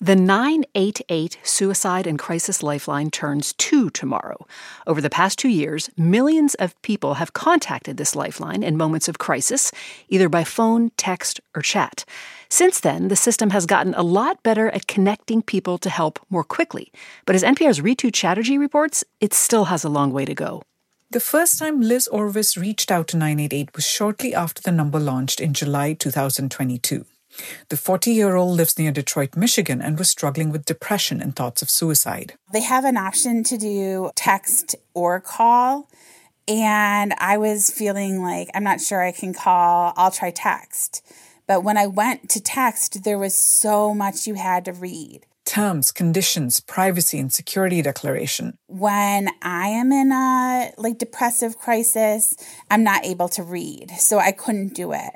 The 988 Suicide and Crisis Lifeline turns 2 tomorrow. Over the past 2 years, millions of people have contacted this lifeline in moments of crisis, either by phone, text, or chat. Since then, the system has gotten a lot better at connecting people to help more quickly. But as NPR's Ritu Chatterjee reports, it still has a long way to go. The first time Liz Orvis reached out to 988 was shortly after the number launched in July 2022. The 40-year-old lives near Detroit, Michigan, and was struggling with depression and thoughts of suicide. They have an option to do text or call, and I was feeling like, I'm not sure I can call, I'll try text. But when I went to text, there was so much you had to read. Terms, conditions, privacy, and security declaration. When I am in a depressive crisis, I'm not able to read, so I couldn't do it.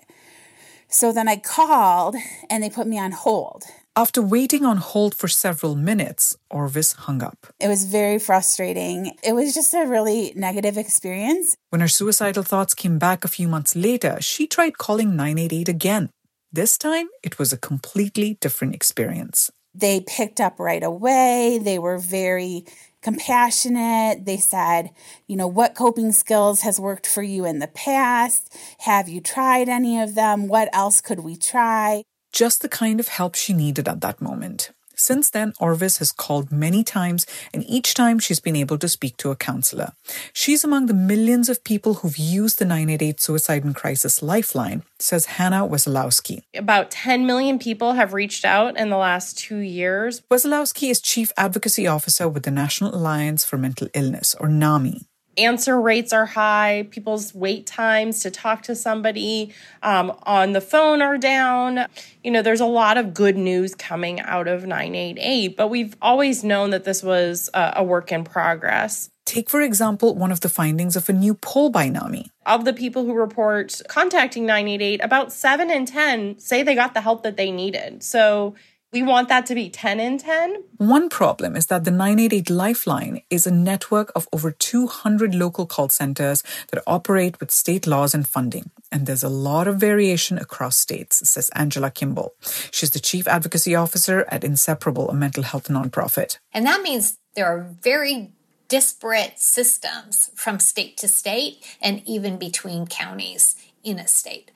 So then I called, and they put me on hold. After waiting on hold for several minutes, Orvis hung up. It was very frustrating. It was just a really negative experience. When her suicidal thoughts came back a few months later, she tried calling 988 again. This time, it was a completely different experience. They picked up right away. They were very compassionate. They said, what coping skills has worked for you in the past? Have you tried any of them? What else could we try? Just the kind of help she needed at that moment. Since then, Orvis has called many times, and each time she's been able to speak to a counselor. She's among the millions of people who've used the 988 Suicide and Crisis Lifeline, says Hannah Wesolowski. About 10 million people have reached out in the last 2 years. Wesolowski is Chief Advocacy Officer with the National Alliance for Mental Illness, or NAMI. Answer rates are high. People's wait times to talk to somebody on the phone are down. There's a lot of good news coming out of 988, but we've always known that this was a work in progress. Take, for example, one of the findings of a new poll by NAMI. Of the people who report contacting 988, about 7 in 10 say they got the help that they needed. So we want that to be 10 in 10. One problem is that the 988 Lifeline is a network of over 200 local call centers that operate with state laws and funding. And there's a lot of variation across states, says Angela Kimball. She's the Chief Advocacy Officer at Inseparable, a mental health nonprofit. And that means there are very disparate systems from state to state and even between counties in a state.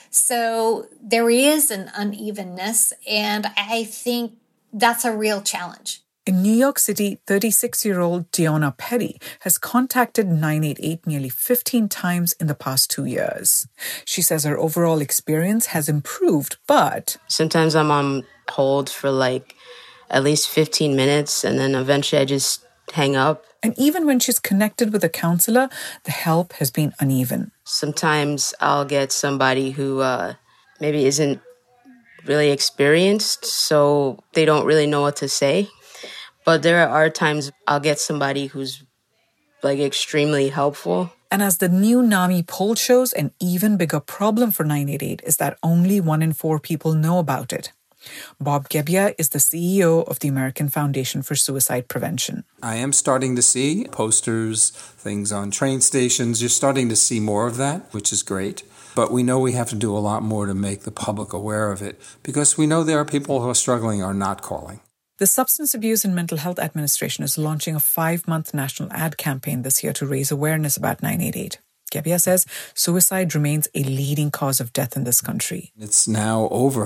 So there is an unevenness, and I think that's a real challenge. In New York City, 36-year-old Tiona Petty has contacted 988 nearly 15 times in the past 2 years. She says her overall experience has improved, but sometimes I'm on hold for at least 15 minutes, and then eventually I just hang up. And even when she's connected with a counselor, the help has been uneven. Sometimes I'll get somebody who maybe isn't really experienced, so they don't really know what to say. But there are times I'll get somebody who's extremely helpful. And as the new NAMI poll shows, an even bigger problem for 988 is that only 1 in 4 people know about it. Bob Gebbia is the CEO of the American Foundation for Suicide Prevention. I am starting to see posters, things on train stations. You're starting to see more of that, which is great. But we know we have to do a lot more to make the public aware of it because we know there are people who are struggling or not calling. The Substance Abuse and Mental Health Administration is launching a 5-month national ad campaign this year to raise awareness about 988. Gebbia says suicide remains a leading cause of death in this country. It's now over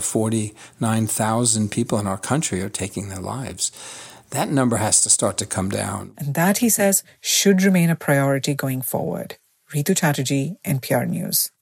49,000 people in our country are taking their lives. That number has to start to come down. And that, he says, should remain a priority going forward. Ritu Chatterjee, NPR News.